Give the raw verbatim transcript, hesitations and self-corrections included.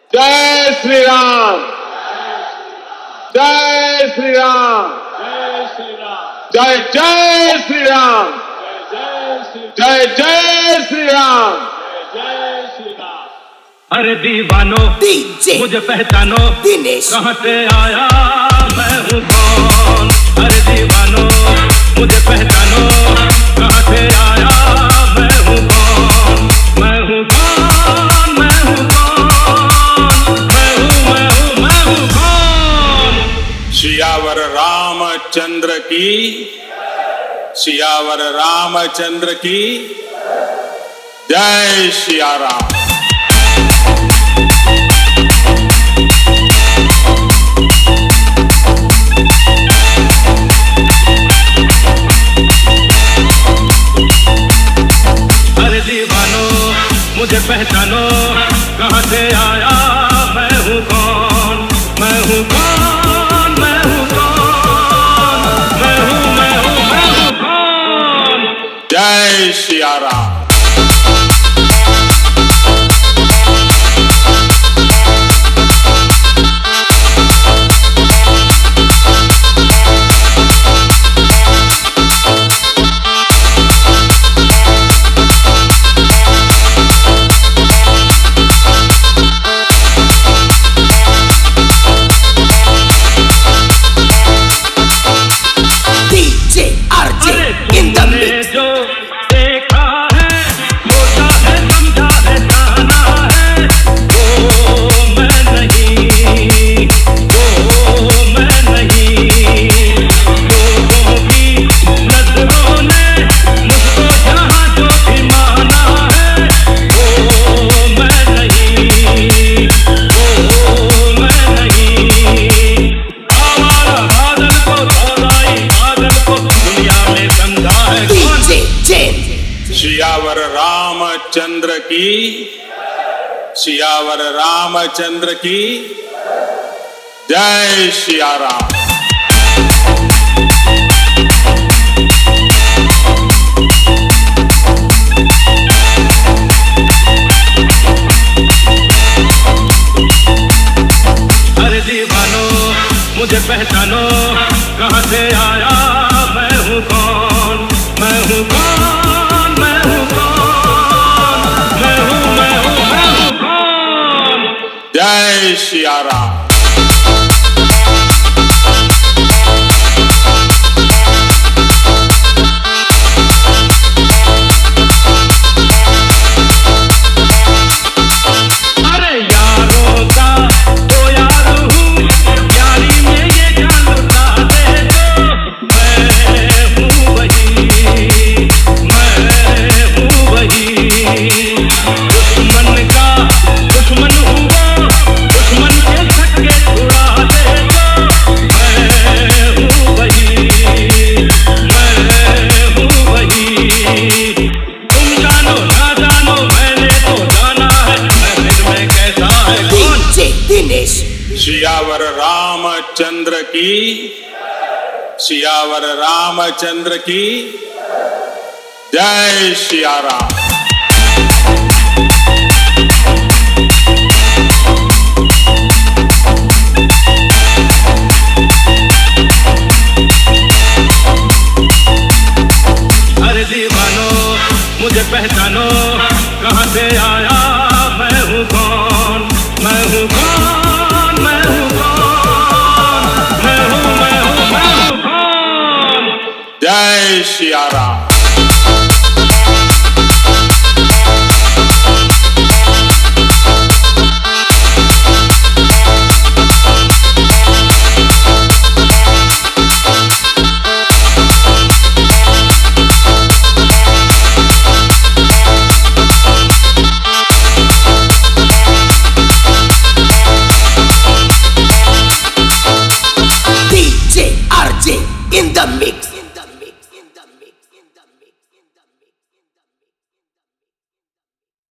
जय श्री राम, जय श्री राम, जय जय श्री राम, जय जय श्री राम। अरे दीवानो मुझे पहचानो, दिनेश कहाँ से आया मैं हूँ कौन। अरे दीवानो मुझे पहचानो, कहाँ से आया मैं हूँ कौन। मैं हूँ कौन, मैं हूँ कौन, मैं हूँ मैं हूँ मैं हूँ कौन। सियावर रामचंद्र की, सियावर रामचंद्र की जय सिया राम। अरे दीवानो मुझे पहचानो, कहाँ से आया मैं हूँ कौन। मैं हूँ कौन, मैं हूँ कौन, मैं हूँ मैं हूँ मैं हूँ कौन। जय सिया राम। सियावर रामचंद्र की, सियावर रामचंद्र की जय सिया राम। अरे दीवानो मुझे पहचानो, कहाँ से आया मैं हूँ कौन। मैं हूँ कौन, मैं हूँ कौन, मैं हूँ मैं हूँ मैं हूँ कौन। जय सिया राम। सियावर रामचंद्र की, सियावर रामचंद्र की जय सिया राम। अरे दीवानो मुझे पहचानो, कहाँ से आया मैं हूँ कौन। मैं हूँ कौन, मैं हूँ कौन, मैं हूँ मैं हूँ मैं हूँ कौन। जय सिया राम।